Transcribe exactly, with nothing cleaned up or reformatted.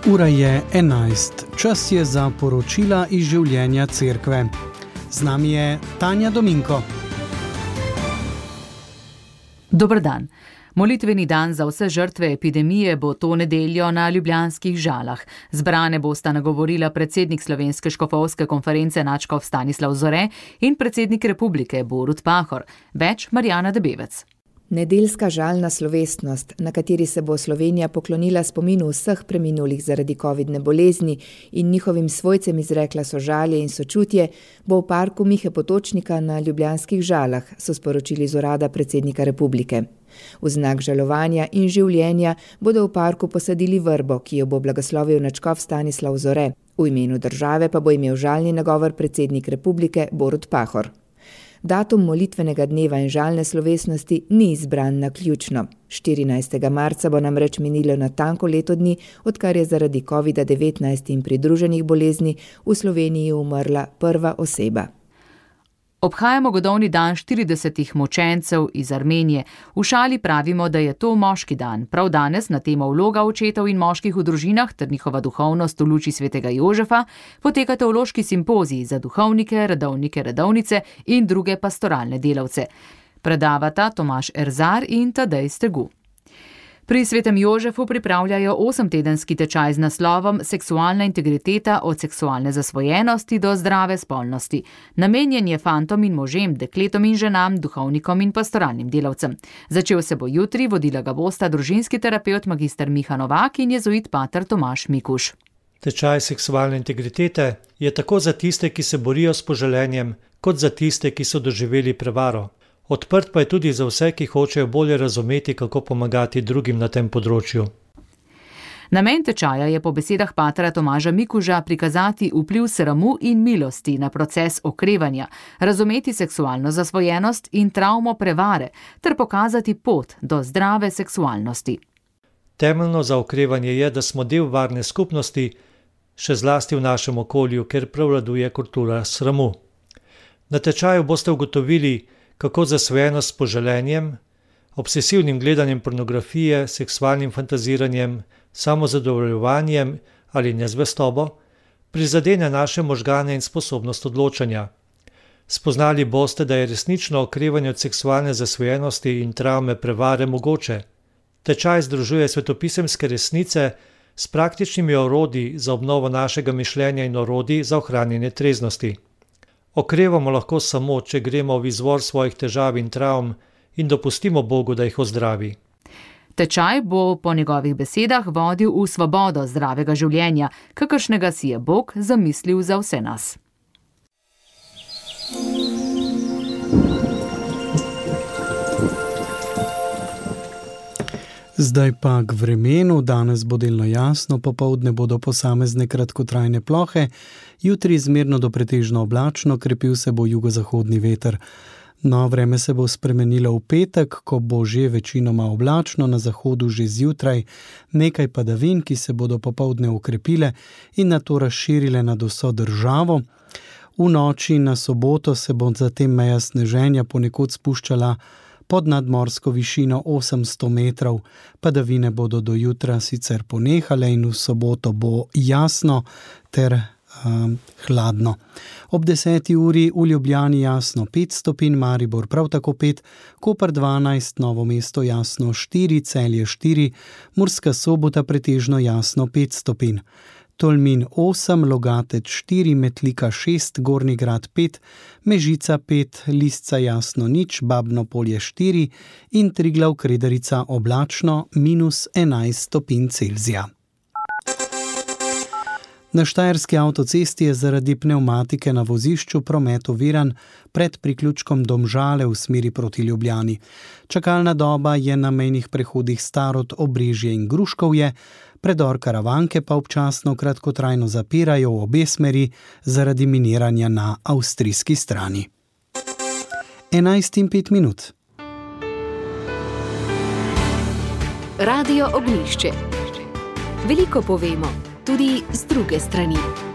Ura je enajst. Čas je za poročila iz življenja cerkve. Z nami je Tanja Dominko. Dober dan. Molitveni dan za vse žrtve epidemije bo to nedeljo na ljubljanskih Žalah. Zbrane bosta nagovorila predsednik Slovenske škofovske konference nadškof Stanislav Zore in predsednik Republike Borut Pahor. Več Marjana Debevec. Nedeljska žalna slovesnost, na kateri se bo Slovenija poklonila spominu vseh preminulih zaradi covidne bolezni in njihovim svojcem izrekla sožalje in sočutje, bo v parku Mihe Potočnika na ljubljanskih Žalah, so sporočili z urada predsednika Republike. V znak žalovanja in življenja bodo v parku posadili vrbo, ki jo bo blagoslovil nadškof Stanislav Zore. V imenu države pa bo imel žalni nagovor predsednik Republike Borut Pahor. Datum molitvenega dneva in žalne slovesnosti ni izbran naključno. štirinajstega marca bo namreč minilo natanko leto dni, odkar je zaradi covida devetnajst in pridruženih bolezni v Sloveniji umrla prva oseba. Obhajamo godovni dan štiridesetih mučencev iz Armenije. V šali pravimo, da je to moški dan. Prav danes na temo vloga očetov in moških v družinah ter njihova duhovnost v luči svetega Jožefa poteka teološki simpozij za duhovnike, redovnike, redovnice in druge pastoralne delavce. Predavata Tomaž Erzar in Tadej Stegu. Pri svetem Jožefu pripravljajo osemtedenski tečaj z naslovom Seksualna integriteta od seksualne zasvojenosti do zdrave spolnosti. Namenjen je fantom in možem, dekletom in ženam, duhovnikom in pastoralnim delavcem. Začel se bo jutri, vodila ga bosta družinski terapevt magister Miha Novak in jezuit pater Tomaž Mikuš. Tečaj seksualne integritete je tako za tiste, ki se borijo s poželenjem, kot za tiste, ki so doživeli prevaro. Odprt pa je tudi za vse, ki hočejo bolje razumeti, kako pomagati drugim na tem področju. Namen tečaja je po besedah patra Tomaža Mikuža prikazati vpliv sramu in milosti na proces okrevanja, razumeti seksualno zasvojenost in travmo prevare ter pokazati pot do zdrave seksualnosti. Temeljno za okrevanje je, da smo del varne skupnosti, še zlasti v našem okolju, ker prevladuje kultura sramu. Na tečaju boste ugotovili, kako zasvojenost s poželenjem, obsesivnim gledanjem pornografije, seksualnim fantaziranjem, samozadovoljevanjem ali nezvestobo prizadene naše možgane in sposobnost odločanja. Spoznali boste, da je resnično okrevanje od seksualne zasvojenosti in travme prevare mogoče. Tečaj združuje svetopisemske resnice s praktičnimi orodji za obnovo našega mišljenja in orodij za ohranjanje treznosti. Okrevamo lahko samo, če gremo v izvor svojih težav in travm in dopustimo Bogu, da jih ozdravi. Tečaj bo po njegovih besedah vodil v svobodo zdravega življenja, kakršnega si je Bog zamislil za vse nas. Zdaj pa k vremenu. Danes bo delno jasno, popoldne bodo posamezne kratkotrajne plohe, jutri zmerno do pretežno oblačno, krepil se bo jugozahodni veter. No, vreme se bo spremenilo v petek, ko bo že večinoma oblačno, na zahodu že zjutraj, nekaj padavin, ki se bodo popoldne ukrepile in nato razširile nad vso državo. V noči na soboto se bo zatem meja sneženja ponekod spuščala pod nadmorsko višino osemsto metrov. Padavine bodo do jutra sicer ponehale in v soboto bo jasno ter um, hladno. Ob deseti uri v Ljubljani jasno pet stopinj, Maribor prav tako pet, Koper dvanajst, Novo mesto jasno štiri, Celje štiri, Murska Sobota pretežno jasno pet stopinj. Tolmin osem, Logatec štiri, Metlika šest, Gornji Grad pet, Mežica pet, Lisca jasno nič, Babno Polje štiri in Triglav Kredarica oblačno minus enajst stopinj Celzija. Na štajerski avtocesti je zaradi pnevmatike na vozišču promet oviran pred priključkom Domžale v smeri proti Ljubljani. Čakalna doba je na mejnih prehodih Starod, Obrežje in Gruškovje, predor Karavanke pa občasno kratkotrajno zapirajo v obe smeri zaradi miniranja na avstrijski strani. enajst in pet minut. Radio Ognjišče. Veliko povemo, tudi z druge strani.